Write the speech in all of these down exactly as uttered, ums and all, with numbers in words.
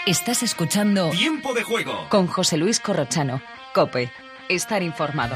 Estás escuchando Tiempo de Juego con José Luis Corrochano. COPE. Estar informado.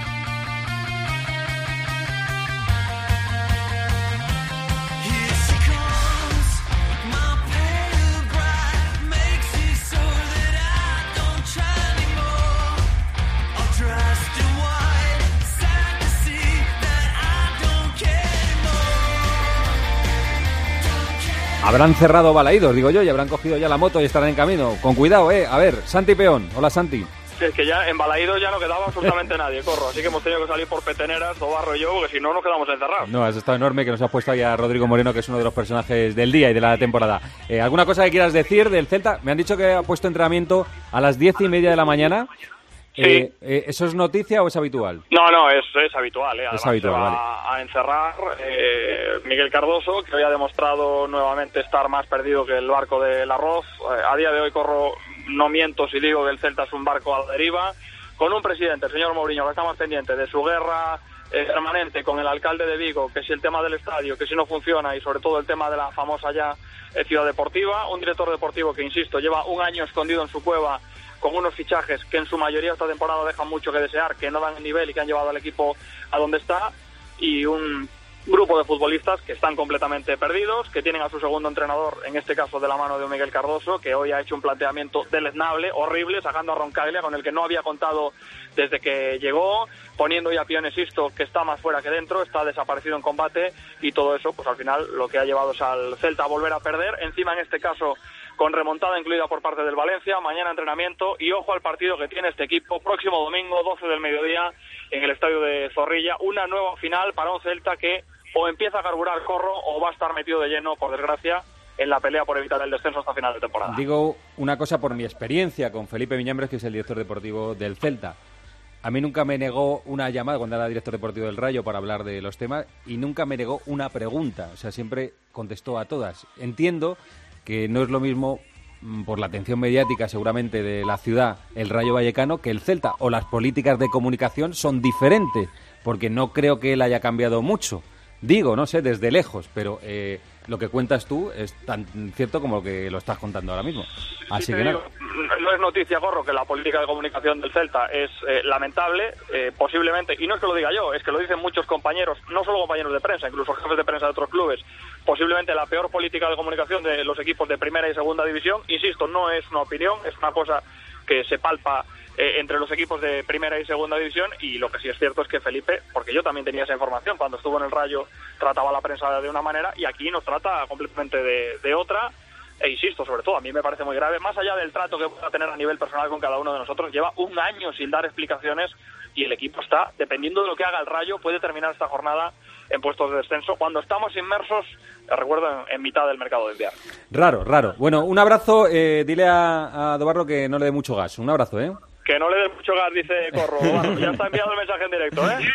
Habrán cerrado Balaídos, digo yo, y habrán cogido ya la moto y estarán en camino. Con cuidado, eh. A ver, Santi Peón. Hola, Santi. Sí, es que ya en Balaídos ya no quedaba absolutamente nadie, Corro. Así que hemos tenido que salir por Peteneras, Tobarro y yo, porque si no nos quedamos encerrados. No, has estado enorme que nos has puesto ahí a Rodrigo Moreno, que es uno de los personajes del día y de la temporada. Eh, ¿Alguna cosa que quieras decir del Celta? Me han dicho que ha puesto entrenamiento a las diez y media de la mañana. Sí. Eh, eh, ¿Eso es noticia o es habitual? No, no, es, es habitual. ¿eh? Es habitual, se va vale. a encerrar eh, Miguel Cardoso, que hoy ha demostrado nuevamente estar más perdido que el barco del arroz. Eh, a día de hoy, Corro, no miento si digo que el Celta es un barco a la deriva, con un presidente, el señor Mourinho, que está más pendiente de su guerra eh, permanente con el alcalde de Vigo, que si el tema del estadio, que si no funciona, y sobre todo el tema de la famosa ya eh, ciudad deportiva. Un director deportivo que, insisto, lleva un año escondido en su cueva, con unos fichajes que en su mayoría esta temporada dejan mucho que desear, que no dan el nivel y que han llevado al equipo a donde está, y un grupo de futbolistas que están completamente perdidos, que tienen a su segundo entrenador, en este caso de la mano de Miguel Cardoso, que hoy ha hecho un planteamiento deleznable, horrible, sacando a Roncaglia, con el que no había contado desde que llegó, poniendo ya a Pionesisto, que está más fuera que dentro, está desaparecido en combate, y todo eso, pues al final, lo que ha llevado es al Celta a volver a perder, encima en este caso con remontada incluida por parte del Valencia, mañana entrenamiento, y ojo al partido que tiene este equipo, próximo domingo, doce del mediodía, en el estadio de Zorrilla, una nueva final para un Celta que o empieza a carburar, Corro, o va a estar metido de lleno, por desgracia, en la pelea por evitar el descenso hasta final de temporada. Digo una cosa por mi experiencia con Felipe Viñambres, que es el director deportivo del Celta. A mí nunca me negó una llamada cuando era director deportivo del Rayo para hablar de los temas, y nunca me negó una pregunta, o sea, siempre contestó a todas. Entiendo que no es lo mismo, por la atención mediática seguramente de la ciudad, el Rayo Vallecano que el Celta, o las políticas de comunicación son diferentes, porque no creo que él haya cambiado mucho. Digo, no sé, desde lejos, pero eh, lo que cuentas tú es tan cierto como lo que lo estás contando ahora mismo. Así Sí, que digo, nada. no es noticia, Corro, que la política de comunicación del Celta es eh, lamentable, eh, posiblemente, y no es que lo diga yo, es que lo dicen muchos compañeros, no solo compañeros de prensa, incluso jefes de prensa de otros clubes, posiblemente la peor política de comunicación de los equipos de primera y segunda división. Insisto, no es una opinión, es una cosa que se palpa eh, entre los equipos de primera y segunda división, y lo que sí es cierto es que Felipe, porque yo también tenía esa información, cuando estuvo en el Rayo trataba a la prensa de una manera y aquí nos trata completamente de, de otra, e insisto, sobre todo a mí me parece muy grave, más allá del trato que pueda tener a nivel personal con cada uno de nosotros, lleva un año sin dar explicaciones y el equipo está, dependiendo de lo que haga el Rayo, puede terminar esta jornada en puestos de descenso, cuando estamos inmersos, recuerdo, en, en mitad del mercado de invierno. Raro, raro. Bueno, un abrazo, eh, dile a, a Dobarro que no le dé mucho gas. Un abrazo, ¿eh? Que no le dé mucho gas, dice Corro. Bueno, ya está enviado el mensaje en directo, ¿eh?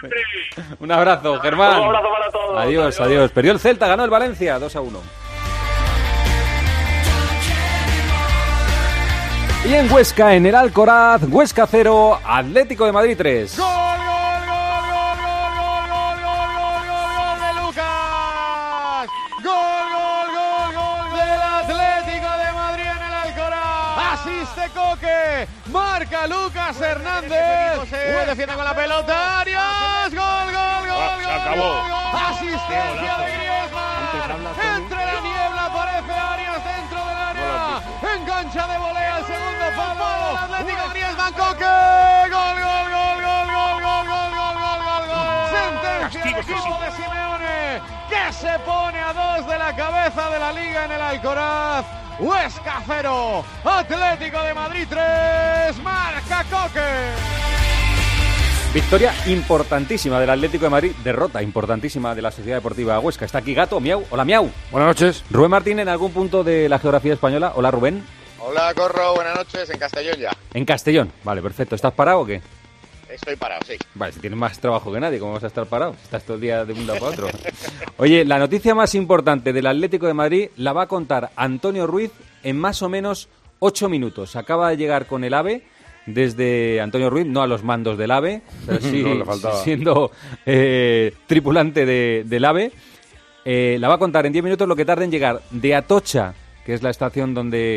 Un abrazo, Germán. Un abrazo para todos. Adiós, adiós, adiós. Perdió el Celta, ganó el Valencia, dos a uno. Y en Huesca, en el Alcoraz, Huesca cero, Atlético de Madrid tres. ¡Gol, gol, gol, gol, gol, gol, gol, gol, gol, gol de Lucas! ¡Gol, gol, gol, gol del Atlético de Madrid en el Alcoraz! ¡Asiste Coque! ¡Marca Lucas Hernández! ¡Uno defiende con la pelota! ¡Arias! ¡Gol, gol, gol, Se acabó. gol! ¡Asistencia de Griezmann! ¡Entre la niebla aparece Arias dentro del área! ¡Engancha de volea al segundo palo! ¡Atlético Griezmann! ¡Coque! ¡Gol, gol, gol, gol, gol, gol, gol, gol, gol, gol, gol! ¡Sentencia el equipo de Simeone, que se pone a dos de la cabeza de la Liga en el Alcoraz! Huesca cero, Atlético de Madrid tres, marca Coque. Victoria importantísima del Atlético de Madrid, derrota importantísima de la Sociedad Deportiva Huesca. Está aquí Gato, Miau. Hola, Miau. Buenas noches. Rubén Martín, en algún punto de la geografía española. Hola, Rubén. Hola, Corro, buenas noches, en Castellón ya. En Castellón, vale, perfecto. ¿Estás parado o qué? Estoy parado, sí. Vale, si tienes más trabajo que nadie, ¿cómo vas a estar parado? Estás todo el día de un lado para otro. Oye, la noticia más importante del Atlético de Madrid la va a contar Antonio Ruiz en más o menos ocho minutos. Acaba de llegar con el AVE desde Antonio Ruiz, no a los mandos del AVE, pero sí No le faltaba. siendo eh, tripulante de, del AVE. Eh, la va a contar en diez minutos lo que tarda en llegar de Atocha, que es la estación donde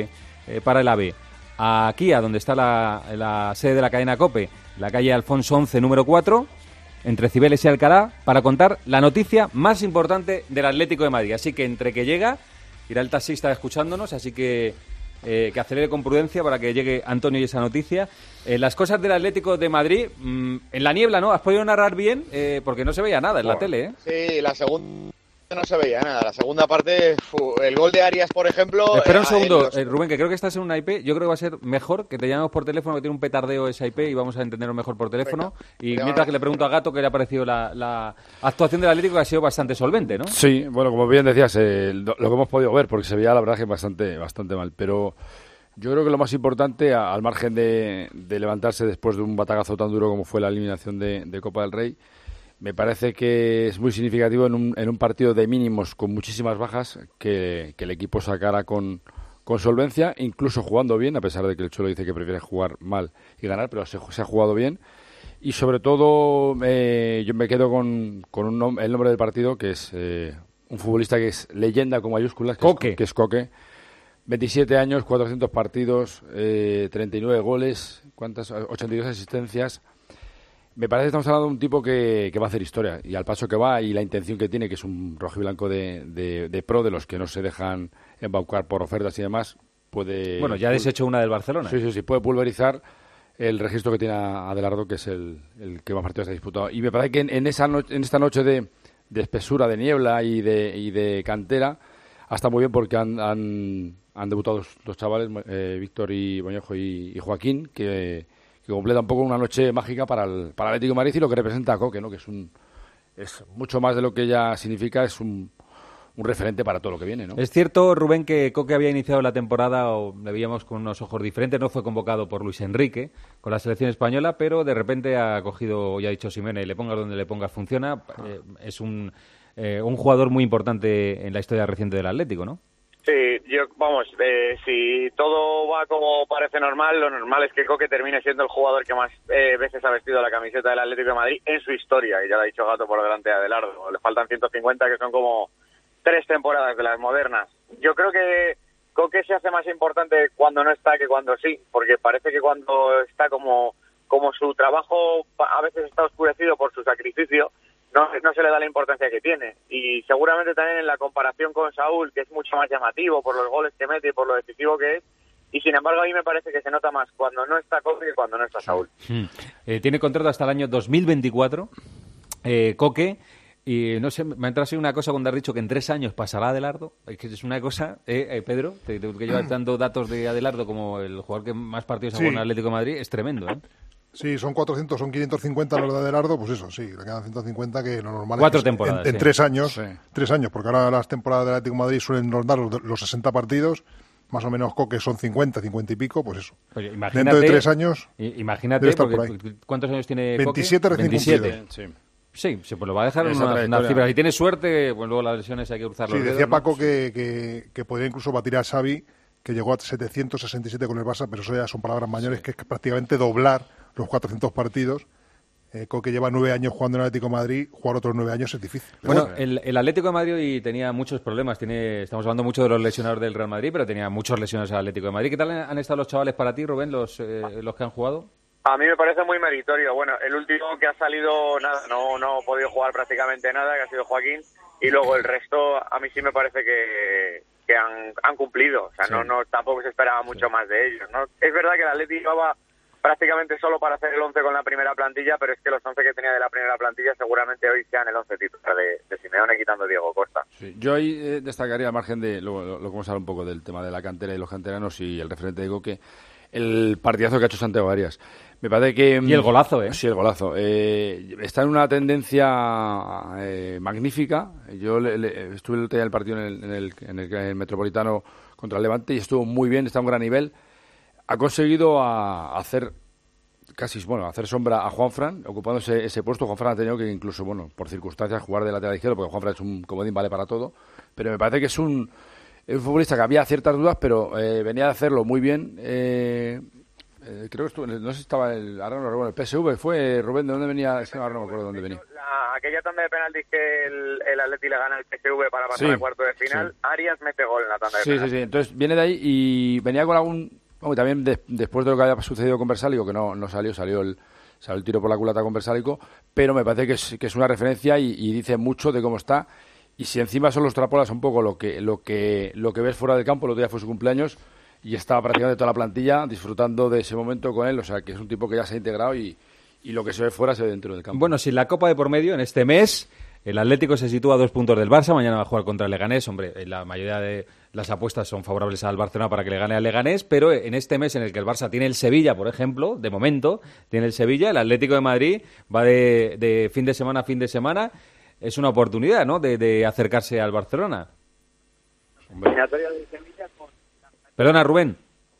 eh, para el AVE aquí, a donde está la, la sede de la cadena COPE, la calle Alfonso once, número cuatro, entre Cibeles y Alcalá, para contar la noticia más importante del Atlético de Madrid. Así que entre que llega, irá el taxista escuchándonos, así que eh, que acelere con prudencia para que llegue Antonio y esa noticia. Eh, las cosas del Atlético de Madrid, mmm, en la niebla, ¿no? ¿Has podido narrar bien? Eh, porque no se veía nada en bueno, la tele, ¿eh? Sí, la segunda no se veía nada. La segunda parte, fu, el gol de Arias, por ejemplo... Espera un eh, segundo, los... eh, Rubén, que creo que estás en una I P. Yo creo que va a ser mejor que te llamemos por teléfono, que tiene un petardeo esa I P y vamos a entenderlo mejor por teléfono. Venga, y mientras que le pregunto a Gato qué le ha parecido la, la actuación del Atlético, que ha sido bastante solvente, ¿no? Sí, bueno, como bien decías, eh, lo, lo que hemos podido ver, porque se veía la verdad que bastante, bastante mal, pero... Yo creo que lo más importante, a, al margen de, de levantarse después de un batagazo tan duro como fue la eliminación de, de Copa del Rey, me parece que es muy significativo en un, en un partido de mínimos con muchísimas bajas que, que el equipo sacara con, con solvencia, incluso jugando bien, a pesar de que el Cholo dice que prefiere jugar mal y ganar, pero se, se ha jugado bien. Y sobre todo eh, yo me quedo con, con un nom- el nombre del partido, que es eh, un futbolista que es leyenda con mayúsculas, que Coque. es, que es Coque. veintisiete años, cuatrocientos partidos, eh, treinta y nueve goles, ¿cuántas? ochenta y dos asistencias. Me parece que estamos hablando de un tipo que, que va a hacer historia, y al paso que va y la intención que tiene, que es un rojiblanco de, de, de pro, de los que no se dejan embaucar por ofertas y demás, puede... Bueno, ya ha deshecho una del Barcelona. Sí, sí, sí, puede pulverizar el registro que tiene Adelardo, que es el, el que más partidos ha disputado. Y me parece que en, en, esa no, en esta noche de, de espesura, de niebla y de, y de cantera, está muy bien porque han... han Han debutado dos, dos chavales, eh, Víctor y Boñejo y, y Joaquín, que, que completa un poco una noche mágica para el, para el Atlético de Madrid y lo que representa a Coque, ¿no? Que es un es mucho más de lo que ya significa, es un, un referente para todo lo que viene, ¿no? Es cierto, Rubén, que Coque había iniciado la temporada, o le veíamos con unos ojos diferentes, no fue convocado por Luis Enrique con la selección española, pero de repente ha cogido, ya ha dicho Simeone, le pongas donde le pongas, funciona. Eh, es un, eh, un jugador muy importante en la historia reciente del Atlético, ¿no? Sí, yo, vamos, eh, si todo va como parece normal, lo normal es que Coque termine siendo el jugador que más eh, veces ha vestido la camiseta del Atlético de Madrid en su historia, y ya lo ha dicho Gato por delante de Adelardo. Le faltan ciento cincuenta, que son como tres temporadas de las modernas. Yo creo que Coque se hace más importante cuando no está que cuando sí, porque parece que cuando está, como, como su trabajo a veces está oscurecido por su sacrificio, No, no se le da la importancia que tiene. Y seguramente también en la comparación con Saúl, que es mucho más llamativo por los goles que mete y por lo decisivo que es, y sin embargo a mí me parece que se nota más cuando no está Coque que cuando no está Saúl. Hmm. Eh, tiene contrato hasta el año dos mil veinticuatro, eh, Coque, y no sé, me ha entrado así una cosa cuando has dicho que en tres años pasará Adelardo. Es que es una cosa, eh, eh, Pedro, te, te, que llevas dando datos de Adelardo como el jugador que más partidos ha jugado en el Atlético de Madrid, es tremendo, ¿eh? Sí, son cuatrocientos, son quinientos cincuenta los de Adelardo, pues eso, sí, le quedan ciento cincuenta, que lo normal Cuatro es que temporadas, en, en sí. tres años, Sí. tres años, porque ahora las temporadas del Atlético de Madrid suelen rondar los, los sesenta partidos, más o menos Coque son cincuenta, cincuenta y pico, pues eso. Oye, Dentro de tres años, imagínate, debe estar porque, por ahí. ¿cuántos años tiene veintisiete Coque? recién veintisiete. cumplidos. Sí. Sí, sí, pues lo va a dejar en Esa una, trayectoria. una cifra. Si tiene suerte, pues luego las lesiones hay que cruzar Sí, los dedos, decía ¿no? Paco que, que, que podría incluso batir a Xavi, que llegó a setecientos sesenta y siete con el Barça, pero eso ya son palabras mayores, que es prácticamente doblar los cuatrocientos partidos. Eh, Coque lleva nueve años jugando en el Atlético de Madrid, jugar otros nueve años es difícil. Bueno, el, el Atlético de Madrid tenía muchos problemas. Tiene, estamos hablando mucho de los lesionados del Real Madrid, pero tenía muchos lesionados al Atlético de Madrid. ¿Qué tal han estado los chavales para ti, Rubén, los, eh, los que han jugado? A mí me parece muy meritorio. Bueno, el último que ha salido, nada, no, no ha podido jugar prácticamente nada, que ha sido Joaquín, y luego el resto a mí sí me parece que, que han, han cumplido. O sea, Sí. no, no tampoco se esperaba mucho Sí. más de ellos, ¿no? Es verdad que el Atlético llevaba prácticamente solo para hacer el once con la primera plantilla, pero es que los once que tenía de la primera plantilla seguramente hoy sean el once titular de, de Simeone, quitando Diego Costa. Sí. Yo ahí eh, destacaría, al margen de, luego lo, lo vamos a hablar un poco del tema de la cantera y los canteranos y el referente de Coque, el partidazo que ha hecho Santiago Arias. Me parece que... Y el golazo, ¿eh? Sí, el golazo. Eh, está en una tendencia eh, magnífica. Yo le, le, estuve el otro día en el partido en el, en, el, en, el, en el Metropolitano contra el Levante y estuvo muy bien, está a un gran nivel. Ha conseguido a, a hacer casi, bueno, a hacer sombra a Juanfran, ocupándose ese puesto. Juanfran ha tenido que incluso, bueno, por circunstancias, jugar de lateral izquierdo, porque Juanfran es un comodín, vale para todo. Pero me parece que es un, es un futbolista que había ciertas dudas, pero eh, venía de hacerlo muy bien. Eh, eh, creo que estuvo, no sé si estaba el, ahora no recuerdo, el P S V, fue Rubén, ¿de dónde venía? Es que ahora no me acuerdo de dónde venía. La, aquella tanda de penaltis que el, el Atleti le gana al P S V para pasar Sí, al cuarto de final, sí. Arias mete gol en la tanda de Sí, penaltis. sí, sí. Entonces viene de ahí y venía con algún... Bueno, también de- después de lo que había sucedido con Versálico, que no, no salió, salió el, salió el tiro por la culata con Versálico, pero me parece que es, que es una referencia y, y dice mucho de cómo está. Y si encima solo extrapolas un poco lo que, lo que, lo que ves fuera del campo, el otro día fue su cumpleaños y estaba prácticamente toda la plantilla disfrutando de ese momento con él, o sea que es un tipo que ya se ha integrado y, y lo que se ve fuera se ve dentro del campo. Bueno, sin la Copa de por medio, en este mes, el Atlético se sitúa a dos puntos del Barça. Mañana va a jugar contra el Leganés. Hombre, la mayoría de las apuestas son favorables al Barcelona para que le gane al Leganés, pero en este mes en el que el Barça tiene el Sevilla, por ejemplo, de momento, tiene el Sevilla, el Atlético de Madrid va de, de fin de semana a fin de semana. Es una oportunidad, ¿no?, de, de acercarse al Barcelona. Eliminatoria del Sevilla con... Perdona, Rubén.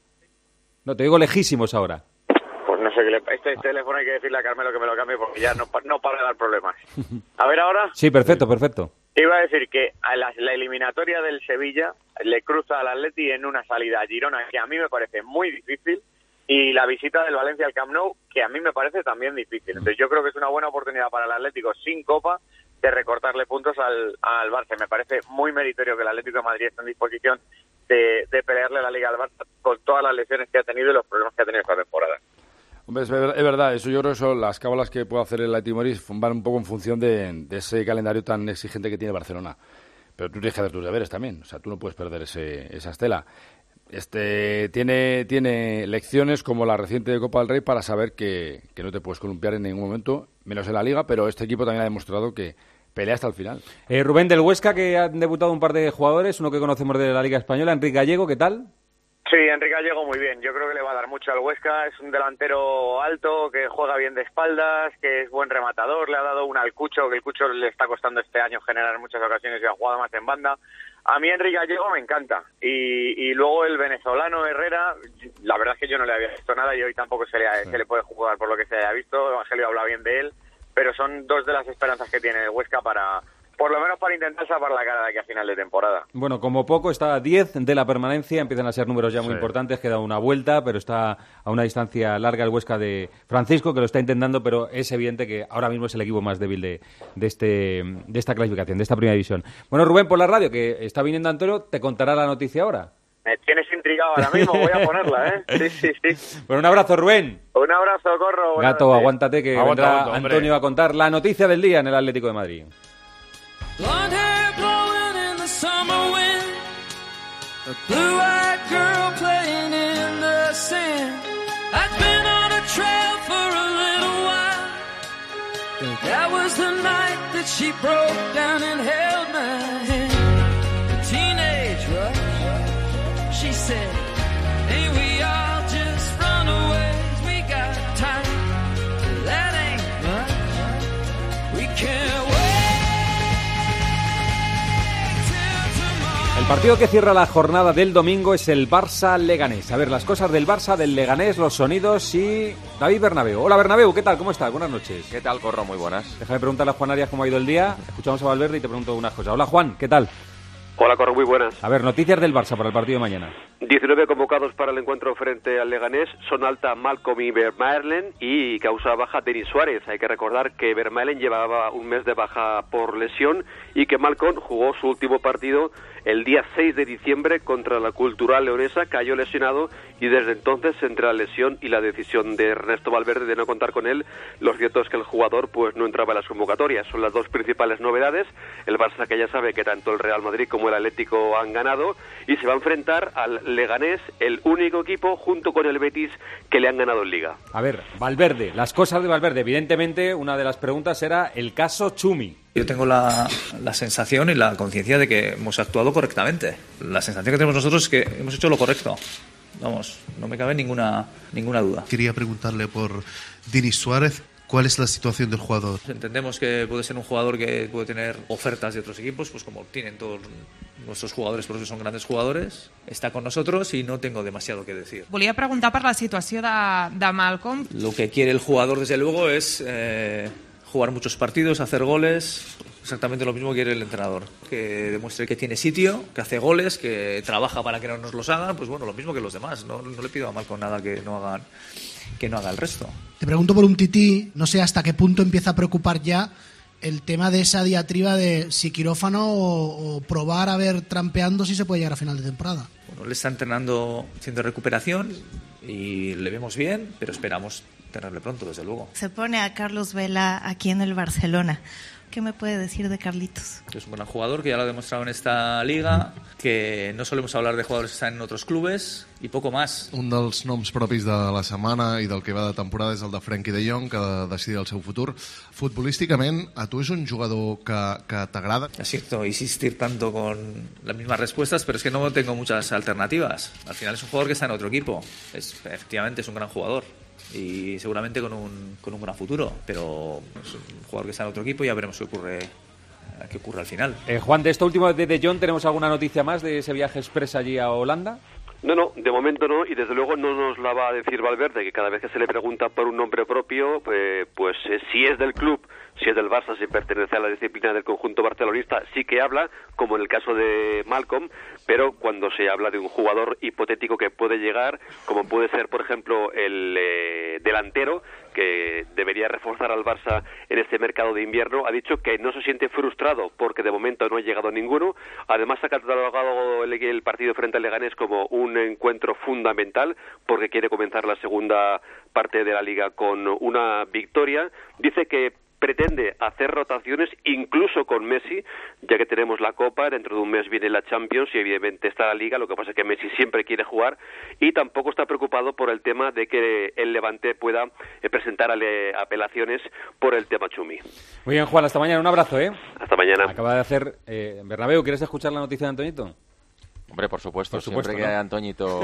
No, te digo lejísimos ahora. Pues no sé qué le... Este teléfono hay que decirle a Carmelo que me lo cambie porque ya no, pa- no para de dar problemas. A ver ahora. Sí, perfecto, perfecto. Iba a decir que a la, la eliminatoria del Sevilla le cruza al Atleti en una salida a Girona que a mí me parece muy difícil y la visita del Valencia al Camp Nou que a mí me parece también difícil. Entonces yo creo que es una buena oportunidad para el Atlético sin Copa de recortarle puntos al, al Barça. Me parece muy meritorio que el Atlético de Madrid esté en disposición de, de pelearle la Liga al Barça con todas las lesiones que ha tenido y los problemas que ha tenido esta temporada. Hombre, es, ver- es verdad, eso yo creo que son las cábalas que puede hacer el Atlético de Madrid van un poco en función de, de ese calendario tan exigente que tiene Barcelona. Pero tú tienes que hacer tus deberes también, o sea, tú no puedes perder ese, esa estela. Este tiene tiene lecciones como la reciente de Copa del Rey para saber que, que no te puedes columpiar en ningún momento, menos en la Liga, pero este equipo también ha demostrado que pelea hasta el final. Eh, Rubén, del Huesca, que han debutado un par de jugadores, uno que conocemos de la Liga Española, Enrique Gallego, ¿qué tal? Sí, Enrique Gallego muy bien. Yo creo que le va a dar mucho al Huesca. Es un delantero alto, que juega bien de espaldas, que es buen rematador. Le ha dado un al Cucho, que el Cucho le está costando este año generar en muchas ocasiones y ha jugado más en banda. A mí Enrique Gallego me encanta. Y, y luego el venezolano Herrera, la verdad es que yo no le había visto nada y hoy tampoco se le, sí. se le puede jugar por lo que se haya visto. Evangelio habla bien de él, pero son dos de las esperanzas que tiene el Huesca para... por lo menos para intentar salvar la cara de aquí a final de temporada. Bueno, como poco está a diez de la permanencia, empiezan a ser números ya muy Sí. importantes, queda una vuelta, pero está a una distancia larga el Huesca de Francisco, que lo está intentando, pero es evidente que ahora mismo es el equipo más débil de, de, este, de esta clasificación, de esta primera división. Bueno, Rubén, por la radio, que está viniendo Antonio, te contará la noticia ahora. Me tienes intrigado ahora mismo, voy a ponerla, ¿eh? Sí, sí, sí. Bueno, un abrazo, Rubén. Un abrazo, Corro. Buenas Gato, noches. aguántate, que Aguanta, vendrá aguanta, hombre. Antonio a contar la noticia del día en el Atlético de Madrid. Blonde hair blowing in the summer wind, a blue-eyed girl playing in the sand. I've been on a trail for a little while, but that was the night that she broke down and held my hand. A teenage rush, she said, ain't we all just runaways? We got time, that ain't much, we can't wait. El partido que cierra la jornada del domingo es el Barça-Leganés. A ver, las cosas del Barça, del Leganés, los sonidos y David Bernabéu. Hola Bernabéu, ¿qué tal? ¿Cómo estás? Buenas noches. ¿Qué tal, Corro? Muy buenas. Déjame preguntarle a Juan Arias cómo ha ido el día. Escuchamos a Valverde y te pregunto unas cosas. Hola Juan, ¿qué tal? Hola, Corro, muy buenas. A ver, noticias del Barça para el partido de mañana. diecinueve convocados para el encuentro frente al Leganés. Son alta Malcolm y Vermaelen y causa baja Denis Suárez. Hay que recordar que Vermaelen llevaba un mes de baja por lesión y que Malcolm jugó su último partido el día seis de diciembre contra la Cultural Leonesa, cayó lesionado y desde entonces, entre la lesión y la decisión de Ernesto Valverde de no contar con él, lo cierto es que el jugador pues no entraba en las convocatorias. Son las dos principales novedades. El Barça, que ya sabe que tanto el Real Madrid como el Atlético han ganado, y se va a enfrentar al Leganés, el único equipo junto con el Betis que le han ganado en Liga. A ver, Valverde, las cosas de Valverde. Evidentemente, una de las preguntas era el caso Chumi. Yo tengo la, la sensación y la conciencia de que hemos actuado correctamente. La sensación que tenemos nosotros es que hemos hecho lo correcto. Vamos, no me cabe ninguna, ninguna duda. Quería preguntarle por Denis Suárez. ¿Cuál es la situación del jugador? Entendemos que puede ser un jugador que puede tener ofertas de otros equipos, pues como tienen todos nuestros jugadores, porque son grandes jugadores. Está con nosotros y no tengo demasiado que decir. Volia preguntar per la situació de, de Malcolm. Lo que quiere el jugador, desde luego, es eh, jugar muchos partidos, hacer goles. Exactamente lo mismo que quiere el entrenador. Que demuestre que tiene sitio, que hace goles, que trabaja para que no nos los hagan. Pues bueno, lo mismo que los demás. No, no le pido a Malcolm nada que no hagan, que no haga el resto. Te pregunto por un tití, no sé hasta qué punto empieza a preocupar ya el tema de esa diatriba de si quirófano o, o probar a ver trampeando si se puede llegar a final de temporada. Bueno, él está entrenando haciendo recuperación y le vemos bien, pero esperamos tenerle pronto, desde luego. Se pone a Carlos Vela aquí en el Barcelona. ¿Qué me puede decir de Carlitos? Es un gran jugador que ya lo ha demostrado en esta liga, que no solemos hablar de jugadores que están en otros clubes y poco más. Un dels noms propis de la setmana i del que va de temporada és el de Frenkie de Jong, que ha de decidir el seu futur. Futbolísticament, a tu és un jugador que, que t'agrada? Siento insistir tanto con las mismas respuestas, pero es que no tengo muchas alternativas. Al final es un jugador que está en otro equipo. Es, efectivamente es un gran jugador y seguramente con un, con un gran futuro, pero es un jugador que está en otro equipo y ya veremos qué ocurre, qué ocurre al final. Eh, Juan, de esto último de De Jong, ¿tenemos alguna noticia más de ese viaje express allí a Holanda? No, no, de momento no, y desde luego no nos la va a decir Valverde, que cada vez que se le pregunta por un nombre propio, eh, pues eh, si es del club, si es del Barça, si pertenece a la disciplina del conjunto barcelonista, sí que habla, como en el caso de Malcolm, pero cuando se habla de un jugador hipotético que puede llegar, como puede ser, por ejemplo, el eh, delantero, que debería reforzar al Barça en este mercado de invierno, ha dicho que no se siente frustrado porque de momento no ha llegado ninguno. Además ha catalogado el, el partido frente al Leganés como un encuentro fundamental porque quiere comenzar la segunda parte de la Liga con una victoria. Dice que pretende hacer rotaciones incluso con Messi, ya que tenemos la Copa, dentro de un mes viene la Champions y evidentemente está la Liga, lo que pasa es que Messi siempre quiere jugar y tampoco está preocupado por el tema de que el Levante pueda eh, presentar ale- apelaciones por el tema Chumi. Muy bien, Juan, hasta mañana, un abrazo, ¿eh? Hasta mañana. Acaba de hacer... Eh, Bernabéu, ¿quieres escuchar la noticia de Antoñito? Hombre, por supuesto, Por supuesto, siempre que ¿no? Antoñito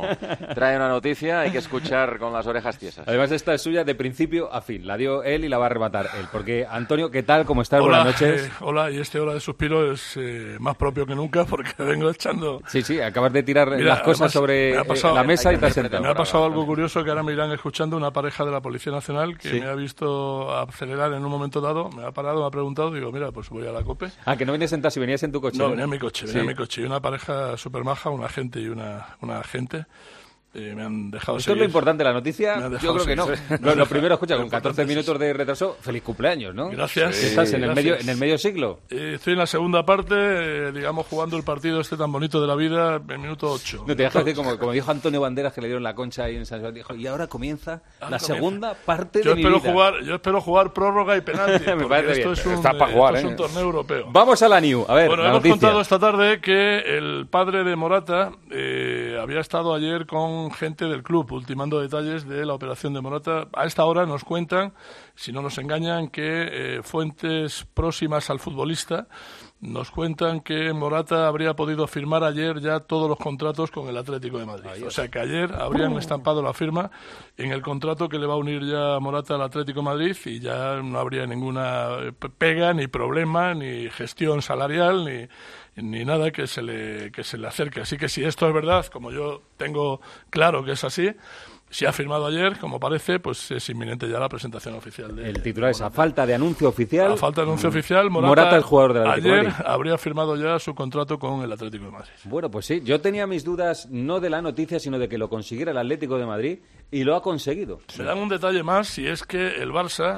trae una noticia hay que escuchar con las orejas tiesas. Además, esta es suya de principio a fin. La dio él y la va a arrebatar él. Porque, Antonio, ¿qué tal? ¿Cómo estás? Hola, Buenas noches. eh, hola, y este Hora de Suspiro es eh, más propio que nunca porque vengo echando... Sí, sí, acabas de tirar Mira, las cosas además, sobre me ha pasado- eh, la mesa y te has sentado. Me ha pasado algo curioso que ahora me irán escuchando una pareja de la Policía Nacional que Sí. me ha visto acelerar en un momento dado, me ha parado, me ha preguntado, digo, mira, pues voy a la COPE. Ah, que no vienes en taxi, venías en tu coche. No, venía en mi coche, venía Sí. en mi coche. Y una pareja súper maja, un agente y una, una agente. Eh, me han dejado Esto es seguir. lo importante de la noticia. Me han Yo dejado creo que no. seguir. Me han Lo, lo dejado- primero, escucha, lo con catorce importante es minutos de retraso, feliz cumpleaños, ¿no? Gracias. Sí, Estás en el, gracias. medio, en el medio siglo. Eh, estoy en la segunda parte, eh, digamos, jugando el partido este tan bonito de la vida, en minuto ocho. No te dejas decir, como, como dijo Antonio Banderas, que le dieron la concha ahí en San Sebastián, dijo, y ahora comienza Ah, la comienza. segunda parte Yo de mi espero vida. jugar, yo espero jugar prórroga y penalti. Me porque parece esto bien. es un, Está pa' eh, jugar, esto es ¿eh? un torneo europeo. Vamos a la New. A ver, Bueno, la hemos noticia. contado esta tarde que el padre de Morata eh, había estado ayer con gente del club ultimando detalles de la operación de Morata. A esta hora nos cuentan, si no nos engañan, que eh, fuentes próximas al futbolista nos cuentan que Morata habría podido firmar ayer ya todos los contratos con el Atlético de Madrid. O sea que ayer habrían estampado la firma en el contrato que le va a unir ya Morata al Atlético de Madrid y ya no habría ninguna eh, pega, ni problema, ni gestión salarial, ni ni nada que se le que se le acerque. Así que si esto es verdad, como yo tengo claro que es así, si ha firmado ayer, como parece, pues es inminente ya la presentación oficial de El titular es a falta de anuncio oficial. A falta de anuncio oficial, Morata, Morata, el jugador del Atlético de ayer Madrid. habría firmado ya su contrato con el Atlético de Madrid. Bueno, pues sí, yo tenía mis dudas no de la noticia, sino de que lo consiguiera el Atlético de Madrid y lo ha conseguido. Me dan un detalle más, y es que el Barça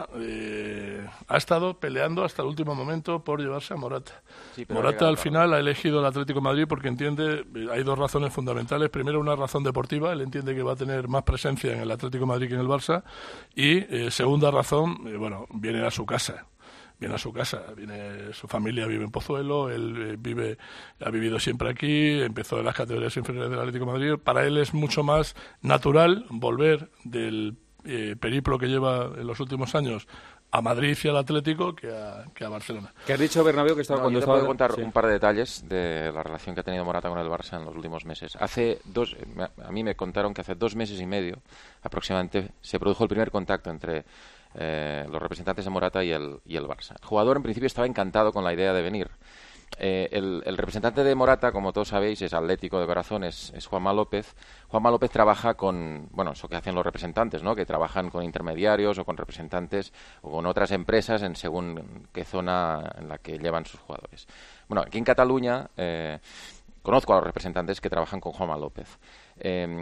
eh, ha estado peleando hasta el último momento por llevarse a Morata. Sí, pero ha Morata llegado al final ha elegido el Atlético de Madrid porque entiende, eh, hay dos razones fundamentales. Primero, una razón deportiva, él entiende que va a tener más presencia en el Atlético de Madrid que en el Barça. Y eh, segunda razón, eh, bueno, viene a su casa. Viene a su casa, viene, su familia vive en Pozuelo, él eh, vive, ha vivido siempre aquí, empezó en las categorías inferiores del Atlético de Madrid. Para él es mucho más natural volver del eh, periplo que lleva en los últimos años a Madrid y al Atlético que a, que a Barcelona. ¿Qué has dicho, Bernabéu, que estaba No, cuando yo te estaba... puedo contar Sí. un par de detalles de la relación que ha tenido Morata con el Barça en los últimos meses. Hace dos, a mí me contaron que hace dos meses y medio aproximadamente se produjo el primer contacto entre eh, los representantes de Morata y el, y el Barça. El jugador en principio estaba encantado con la idea de venir. Eh, el, el representante de Morata, como todos sabéis, es atlético de corazón, es, es Juanma López. Juanma López trabaja con, bueno, eso que hacen los representantes, ¿no? Que trabajan con intermediarios o con representantes o con otras empresas en según qué zona en la que llevan sus jugadores. Bueno, aquí en Cataluña eh, conozco a los representantes que trabajan con Juanma López. Eh,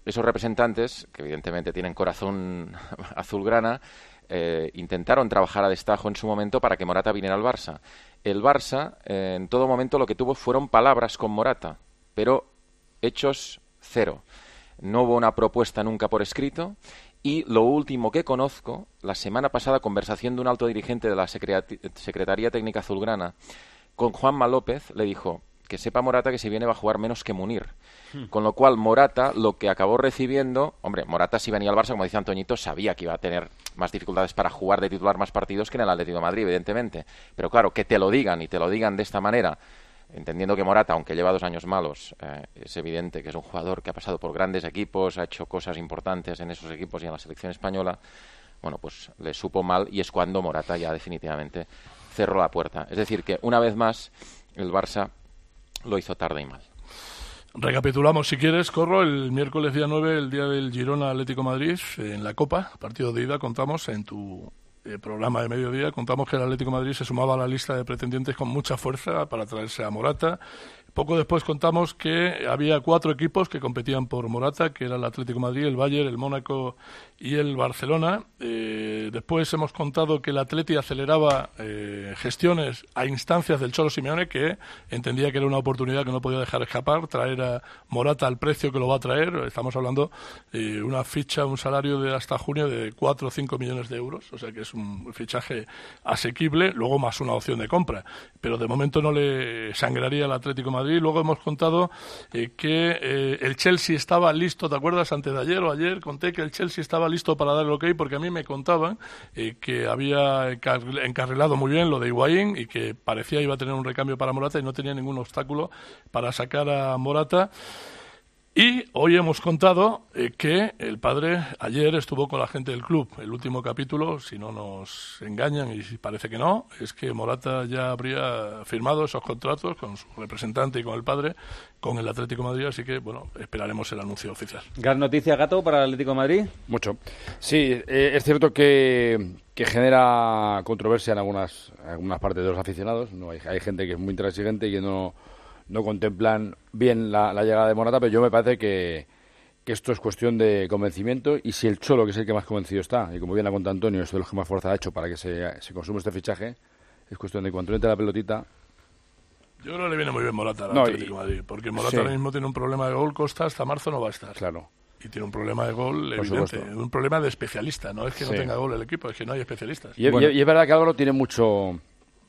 esos representantes, que evidentemente tienen corazón azulgrana, eh, intentaron trabajar a destajo en su momento para que Morata viniera al Barça. El Barça, eh, en todo momento, lo que tuvo fueron palabras con Morata, pero hechos cero. No hubo una propuesta nunca por escrito. Y lo último que conozco, la semana pasada, conversación de un alto dirigente de la Secretaría Técnica Azulgrana con Juanma López, le dijo que sepa Morata que si viene va a jugar menos que Munir. Hmm. Con lo cual Morata lo que acabó recibiendo, hombre, Morata si venía al Barça, como dice Antoñito, sabía que iba a tener más dificultades para jugar de titular más partidos que en el Atlético de Madrid, evidentemente. Pero claro, que te lo digan y te lo digan de esta manera, entendiendo que Morata, aunque lleva dos años malos, eh, es evidente que es un jugador que ha pasado por grandes equipos, ha hecho cosas importantes en esos equipos y en la selección española, bueno, pues le supo mal y es cuando Morata ya definitivamente cerró la puerta. Es decir, que una vez más el Barça lo hizo tarde y mal. Recapitulamos, si quieres, Corro, el miércoles día nueve, el día del Girona Atlético Madrid, en la Copa, partido de ida, contamos en tu eh, programa de mediodía, contamos que el Atlético Madrid se sumaba a la lista de pretendientes con mucha fuerza para traerse a Morata. Poco después contamos que había cuatro equipos que competían por Morata, que era el Atlético de Madrid, el Bayern, el Mónaco y el Barcelona. Eh, después hemos contado que el Atleti aceleraba eh, gestiones a instancias del Cholo Simeone, que entendía que era una oportunidad que no podía dejar escapar, traer a Morata al precio que lo va a traer. Estamos hablando de una ficha, un salario de hasta junio de cuatro o cinco millones de euros, o sea que es un fichaje asequible, luego más una opción de compra. Pero de momento no le sangraría al Atlético de Madrid. Luego hemos contado eh, que eh, el Chelsea estaba listo, ¿te acuerdas? Antes de ayer o ayer conté que el Chelsea estaba listo para dar el ok, porque a mí me contaban eh, que había encarrilado muy bien lo de Higuaín y que parecía iba a tener un recambio para Morata y no tenía ningún obstáculo para sacar a Morata. Y hoy hemos contado eh, que el padre ayer estuvo con la gente del club. El último capítulo, si no nos engañan y parece que no, es que Morata ya habría firmado esos contratos con su representante y con el padre, con el Atlético de Madrid, así que, bueno, esperaremos el anuncio oficial. ¿Gran noticia, Gato, para el Atlético de Madrid? Mucho. Sí, eh, es cierto que, que genera controversia en algunas, en algunas partes de los aficionados. No hay, hay gente que es muy intransigente y que no... no contemplan bien la, la llegada de Morata, pero yo me parece que, que esto es cuestión de convencimiento, y si el Cholo, que es el que más convencido está, y como bien ha contado Antonio, es de los que más fuerza ha hecho para que se, se consuma este fichaje, es cuestión de cuando entre la pelotita. Yo creo que le viene muy bien Morata al no, Atlético de Madrid, porque Morata sí. ahora mismo tiene un problema de gol, Costa hasta marzo no va a estar. Claro. Y tiene un problema de gol Por evidente, supuesto. un problema de especialista, no es que sí. no tenga gol el equipo, es que no hay especialistas. Y, bueno. y, y es verdad que Álvaro tiene mucho...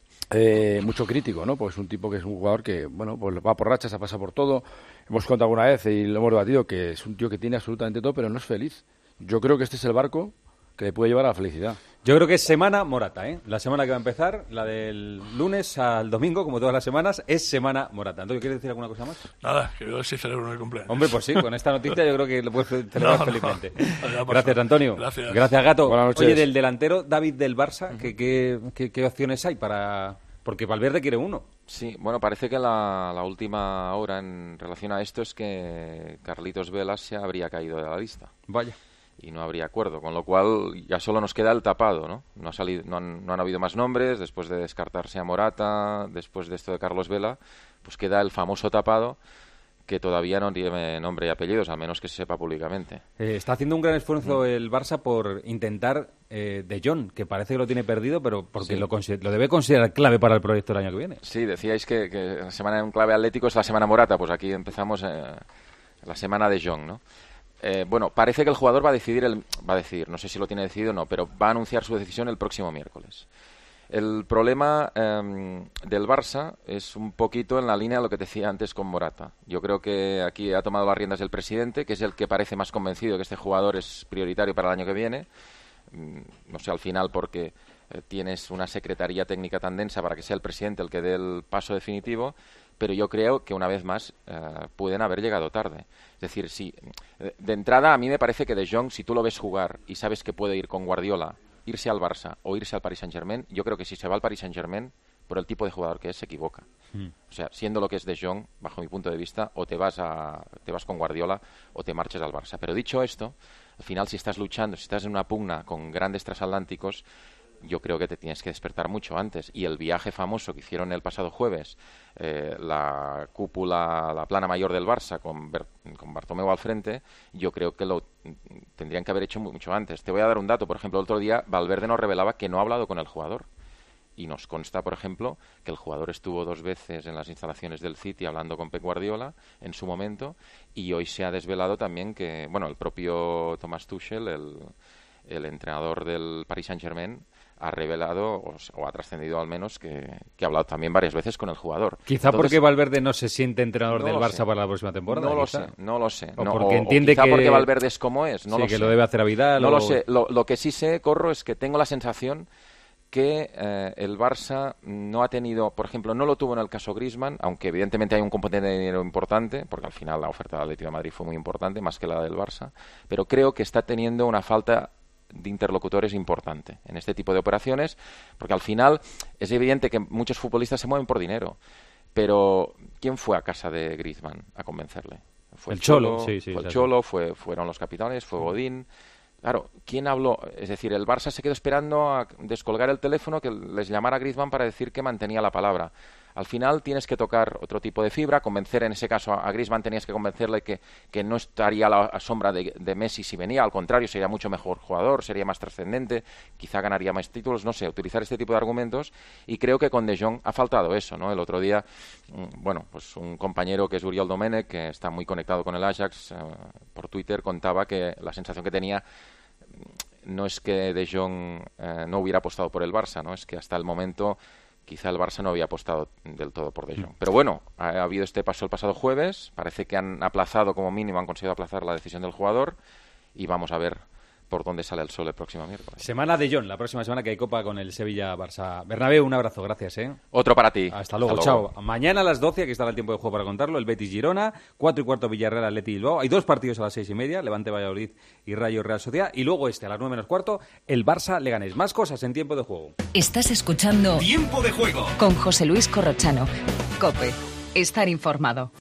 Eh, mucho crítico, ¿no? Pues es un tipo que es un jugador que, bueno, pues va por rachas, ha pasado por todo. Hemos contado alguna vez y lo hemos debatido que es un tío que tiene absolutamente todo, pero no es feliz. Yo creo que este es el barco que le puede llevar a la felicidad. Yo creo que es semana Morata, ¿eh? La semana que va a empezar, la del lunes al domingo, como todas las semanas, es semana Morata. Antonio, ¿quieres decir alguna cosa más? Nada, que yo sí celebro mi cumpleaños. Hombre, pues sí, con esta noticia yo creo que lo puedes celebrar no, felizmente. No, Gracias, Antonio. Gracias. Gracias, Gato. Buenas noches. Oye, del delantero David del Barça, uh-huh. ¿qué, qué, qué, ¿qué opciones hay para...? Porque Valverde quiere uno. Sí, bueno, parece que la, la última hora en relación a esto es que Carlitos Vela se habría caído de la lista. Vaya. Y no habría acuerdo, con lo cual ya solo nos queda el tapado, ¿no? No, ha salido, no, han, no han habido más nombres, después de descartarse a Morata, después de esto de Carlos Vela, pues queda el famoso tapado, que todavía no tiene nombre y apellidos, al menos que se sepa públicamente. Eh, está haciendo un gran esfuerzo el Barça por intentar eh, De Jong, que parece que lo tiene perdido, pero porque sí. lo, lo debe considerar clave para el proyecto del año que viene. Sí, decíais que, que la semana en clave Atlético es la semana Morata, pues aquí empezamos eh, la semana De Jong, ¿no? Eh, bueno, parece que el jugador va a decidir, el, va a decidir, no sé si lo tiene decidido o no, pero va a anunciar su decisión el próximo miércoles. El problema eh, del Barça es un poquito en la línea de lo que te decía antes con Morata. Yo creo que aquí ha tomado las riendas el presidente, que es el que parece más convencido que este jugador es prioritario para el año que viene. No sé, al final porque eh, tienes una secretaría técnica tan densa para que sea el presidente el que dé el paso definitivo, pero yo creo que una vez más eh, pueden haber llegado tarde. Es decir, si de entrada a mí me parece que De Jong, si tú lo ves jugar y sabes que puede ir con Guardiola, irse al Barça o irse al Paris Saint-Germain, yo creo que si se va al Paris Saint-Germain, por el tipo de jugador que es, se equivoca. Mm. O sea, siendo lo que es De Jong, bajo mi punto de vista, o te vas a te vas con Guardiola o te marches al Barça. Pero dicho esto, al final si estás luchando, si estás en una pugna con grandes transatlánticos, yo creo que te tienes que despertar mucho antes. Y el viaje famoso que hicieron el pasado jueves, eh, la cúpula, la plana mayor del Barça con, Ber con Bartomeu al frente, yo creo que lo tendrían que haber hecho mucho antes. Te voy a dar un dato. Por ejemplo, el otro día Valverde nos revelaba que no ha hablado con el jugador. Y nos consta, por ejemplo, que el jugador estuvo dos veces en las instalaciones del City hablando con Pep Guardiola en su momento, y hoy se ha desvelado también que, bueno, el propio Thomas Tuchel, el, el entrenador del Paris Saint-Germain, ha revelado, o, o ha trascendido al menos, que, que ha hablado también varias veces con el jugador. Quizá Entonces, porque Valverde no se siente entrenador no del lo Barça sé. para la próxima temporada. No lo quizá. sé, no lo sé. O No, porque o- entiende o quizá que... porque Valverde es como es, no sí, lo que sé. lo debe hacer a Vidal. No o... lo sé. Lo, lo que sí sé, Corro, es que tengo la sensación que eh, el Barça no ha tenido, por ejemplo, no lo tuvo en el caso Griezmann, aunque evidentemente hay un componente de dinero importante, porque al final la oferta del Atlético de Madrid fue muy importante, más que la del Barça, pero creo que está teniendo una falta de interlocutores importante en este tipo de operaciones, porque al final es evidente que muchos futbolistas se mueven por dinero, pero ¿quién fue a casa de Griezmann a convencerle? Fue El Cholo, sí, sí, fue el exacto. Cholo, fue, fueron los capitanes, fue Godín. Claro, ¿quién habló? Es decir, el Barça se quedó esperando a descolgar el teléfono que les llamara a Griezmann para decir que mantenía la palabra. Al final tienes que tocar otro tipo de fibra, convencer, en ese caso a Griezmann tenías que convencerle que, que no estaría a la a sombra de, de Messi si venía, al contrario, sería mucho mejor jugador, sería más trascendente, quizá ganaría más títulos, no sé, utilizar este tipo de argumentos, y creo que con De Jong ha faltado eso, ¿no? El otro día, mm, bueno, pues un compañero que es Uriel Domènech, que está muy conectado con el Ajax, eh, por Twitter contaba que la sensación que tenía no es que De Jong eh, no hubiera apostado por el Barça, ¿no? Es que hasta el momento quizá el Barça no había apostado del todo por De Jong. Pero bueno, ha, ha habido este paso el pasado jueves, parece que han aplazado como mínimo, han conseguido aplazar la decisión del jugador, y vamos a ver por dónde sale el sol el próximo miércoles. Semana de Jong, la próxima semana que hay Copa con el Sevilla-Barça. Bernabéu, un abrazo, gracias, ¿eh? Otro para ti. Hasta luego, Hasta luego. chao. Mañana a las doce, aquí estará el tiempo de juego para contarlo, el Betis-Girona, cuatro y cuarto Villarreal, Atleti Bilbao. Hay dos partidos a las seis y media, Levante Valladolid y Rayo Real Sociedad. Y luego este, a las nueve menos cuarto, el Barça-Leganés. Más cosas en tiempo de juego. Estás escuchando Tiempo de juego con José Luis Corrochano. COPE. Estar informado.